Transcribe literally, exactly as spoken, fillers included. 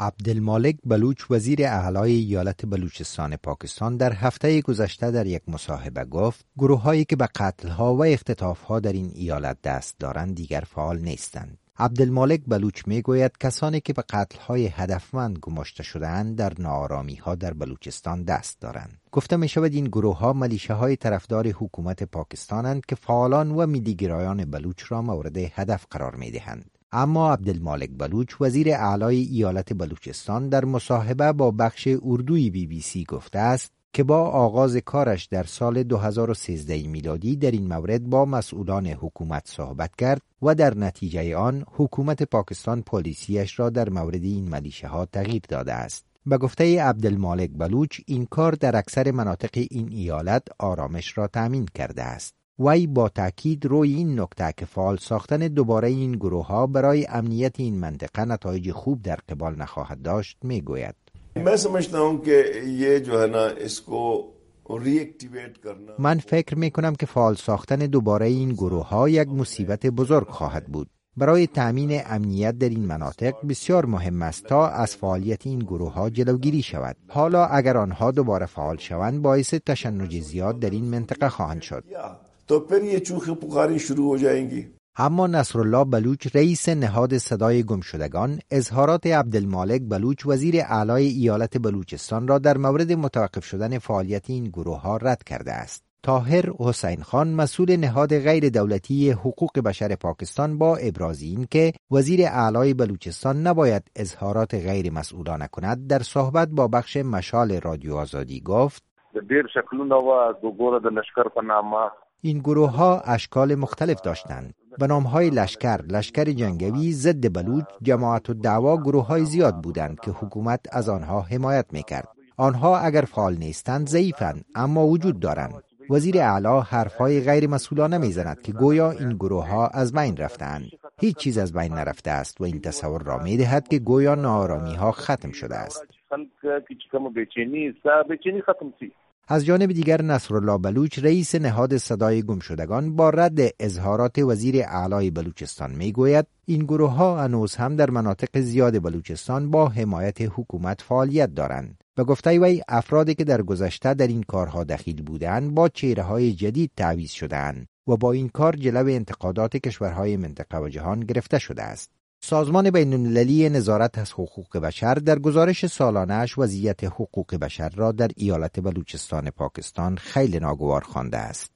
عبدالمالک بلوچ وزیر اعلی ایالت بلوچستان پاکستان در هفته گذشته در یک مصاحبه گفت گروه‌هایی که به قتل‌ها و اختطاف‌ها در این ایالت دست دارند دیگر فعال نیستند. عبدالمالک بلوچ میگوید کسانی که به قتل‌های هدفمند گماشته شده‌اند در ناآرامی‌ها در بلوچستان دست دارند. گفته می‌شود این گروه‌ها ملیشه‌های طرفدار حکومت پاکستانند که فعالان و میلی‌گرایان بلوچ را مورد هدف قرار می‌دهند. اما عبدالمالک بلوچ وزیر اعلی ایالت بلوچستان در مصاحبه با بخش اردوی بی بی سی گفته است که با آغاز کارش در سال دو هزار و سیزده میلادی در این مورد با مسئولان حکومت صحبت کرد و در نتیجه آن حکومت پاکستان پالیسیش را در مورد این ملیشه ها تغییر داده است. به گفته عبدالمالک بلوچ این کار در اکثر مناطق این ایالت آرامش را تأمین کرده است. وی با تأکید روی این نکته که فعال ساختن دوباره این گروه ها برای امنیت این منطقه نتایج خوب در قبال نخواهد داشت میگوید. मैं समझता हूं कि ये जो है ना इसको रीएक्टिवेट करना من فکر می کنم که فعال ساختن دوباره این گروه ها یک مصیبت بزرگ خواهد بود. برای تأمین امنیت در این مناطق بسیار مهم است تا از فعالیت این گروه ها جلوگیری شود. حالا اگر آنها دوباره فعال شوند باعث تشنج زیاد در این منطقه خواهند شد. तो फिर ये चूखे पुकारी शुरू हो जाएंगी. اما نصرالله بلوچ رئیس نهاد صدای گمشدگان اظهارات عبدالمالک بلوچ وزیر اعلی ایالت بلوچستان را در مورد متوقف شدن فعالیت این گروه ها رد کرده است. طاهر حسین خان مسئول نهاد غیر دولتی حقوق بشر پاکستان با ابراز این که وزیر اعلی بلوچستان نباید اظهارات غیر مسئولانه کند در صحبت با بخش مشال رادیو آزادی گفت دیر شکلونه و دوگوره د لشکر په نامه این گروه ها اشکال مختلف داشتند. به نام های لشکر، لشکر جنگی، ضد بلوچ، جماعت الدعوا گروه های زیاد بودند که حکومت از آنها حمایت میکرد. آنها اگر فعال نیستند ضعیفند اما وجود دارند. وزیر اعلی حرفهای غیر مسئولانه میزند که گویا این گروه ها از بین رفتند. هیچ چیز از بین نرفته است و این تصور را میدهد که گویا ناآرامی ها ختم شده است. از جانب دیگر نصرالله بلوچ رئیس نهاد صدای گمشدگان با رد اظهارات وزیر اعلی بلوچستان میگوید این گروه ها هنوز هم در مناطق زیاد بلوچستان با حمایت حکومت فعالیت دارند. به گفته وی افرادی که در گذشته در این کارها دخیل بودند با چهره های جدید تعویض شدند و با این کار جلو انتقادات کشورهای منطقه و جهان گرفته شده است. سازمان بین‌المللی نظارت از حقوق بشر در گزارش سالانه‌اش وضعیت حقوق بشر را در ایالت بلوچستان پاکستان خیلی ناگوار خوانده است.